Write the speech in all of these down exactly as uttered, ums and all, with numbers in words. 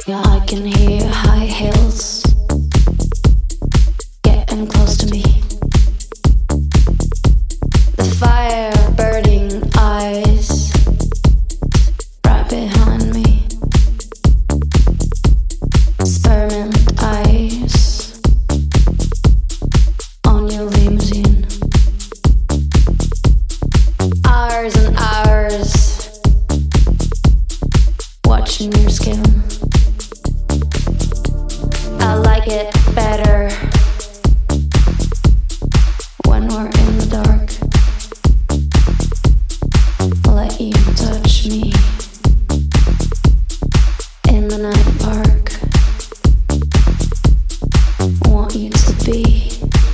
Yeah, I can hear high heels getting close to me. The fire burning eyes right behind me. Spearmint eyes on your limousine. Hours and hours watching your skin. I like it better when we're in the dark. Let you touch me in the night park. Want you to be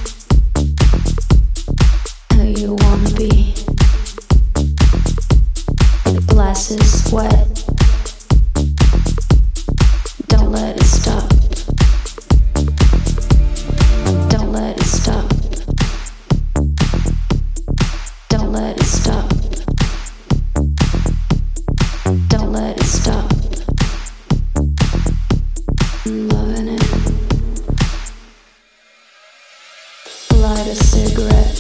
who you wanna be. The glass is wet. Don't let it stop. Don't let it stop. Don't let it stop. Don't let it stop. I'm loving it. Light a cigarette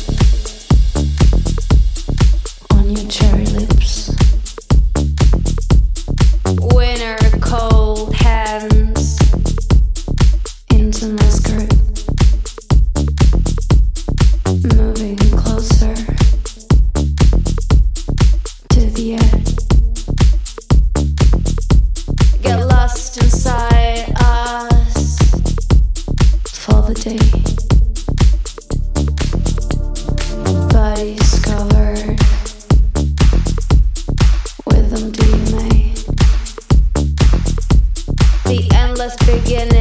on your cherry lips. Winter cold hands into my skirt. Moving closer to the edge. Get lost inside us for the day. Bodies covered with M D M A. The endless beginning.